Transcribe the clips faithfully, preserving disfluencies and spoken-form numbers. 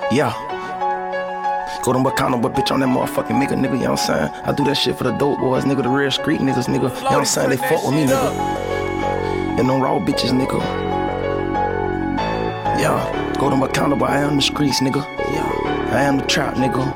Yeah. Go to McConnell, but bitch on that motherfucking nigga, nigga, you know what I'm saying? I do that shit for the dope boys, nigga, the real street niggas, nigga. You know what I'm saying? They fuck with me, nigga. And them raw bitches, nigga. Yeah. Go to McConnell, but I am the streets, nigga. Yeah. I am the trap, nigga.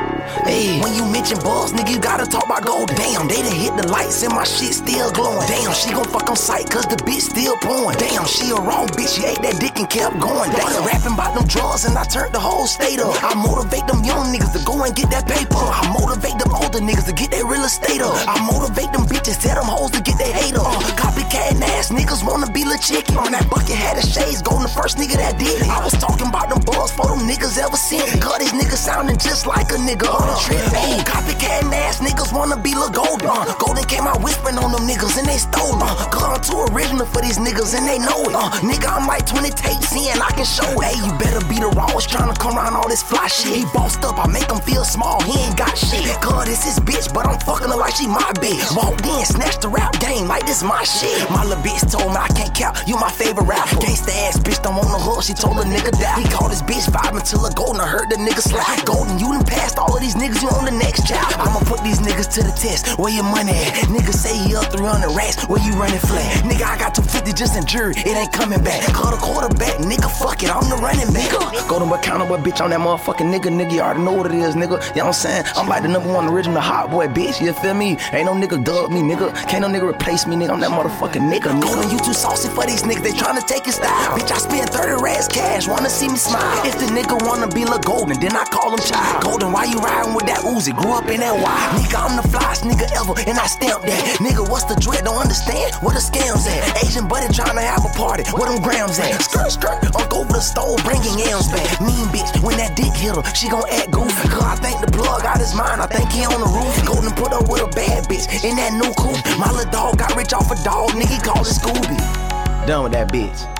Hey, when you mention balls, nigga, you gotta talk about gold. Damn, they done hit the lights and my shit still glowing. Damn, she gon' fuck on sight cause the bitch still pouring. Damn, she a wrong bitch, she ate that dick and kept going. Damn, rapping about them drugs and I turned the whole state up. I motivate them young niggas to go and get that paper. I motivate them older niggas to get their real estate up. I motivate them bitches, tell them hoes to get their hate up. Uh, copycat ass niggas wanna be little chicken. On that bucket had a shades, golden the first nigga that did it. I was talking about them balls for them niggas ever since. Cause these niggas sounding just like a nigga. Uh, Hey, copycat ass niggas wanna be Lil Golden. Uh, Golden came out whispering on them niggas and they stole it. Uh, Cause I'm too original for these niggas and they know it. Uh, nigga, I'm like twenty tapes in, I can show it. Hey, you better be the rawest trying to come around all this fly shit. He bossed up, I make him feel small, he ain't got shit. Cause this his bitch, but I'm fucking her like she my bitch. Walked in, snatched the rap game like this my shit. My little bitch told me I can't count, you my favorite rapper. Gangsta ass bitch don't want no hook, she told a nigga that. He called his bitch vibing till a golden, I heard the nigga slide. Golden, you done passed all of these niggas, you on the next job. I'ma put these niggas to the test. Where your money at? Niggas say he up three hundred racks. Where you running flat? Nigga, I got two fifty just in jury. It ain't coming back. Call the quarterback, nigga. Fuck it, I'm the running back. Go to McConnell, but bitch on that motherfucking nigga, nigga. You already know what it is, nigga. You know what I'm saying? I'm like the number one original hot boy, bitch. You feel me? Ain't no nigga dub me, nigga. Can't no nigga replace me, nigga. I'm that motherfucking nigga, nigga. Golden, you too saucy for these niggas. They tryna take his style. Bitch, I spend thirty racks cash. Wanna see me smile? If the nigga wanna be Lil Golden, then I call him child. Golden, why you riding with that Uzi? Grew up in that wild. Nigga, I'm the flyest nigga ever, and I stamp that. Nigga, what's the dread? Don't understand where the scams at. Asian buddy tryna have a party, where them grams at? Skirt, skirt, I'll go over the stove, bringing yams back. Mean bitch, when that dick hit her, she gon' act goofy. Cause I think the plug out his mind, I think he on the roof. Golden put up with a bad bitch in that new coupe. My little dog got rich off a dog, nigga, he called it Scooby. Done with that bitch.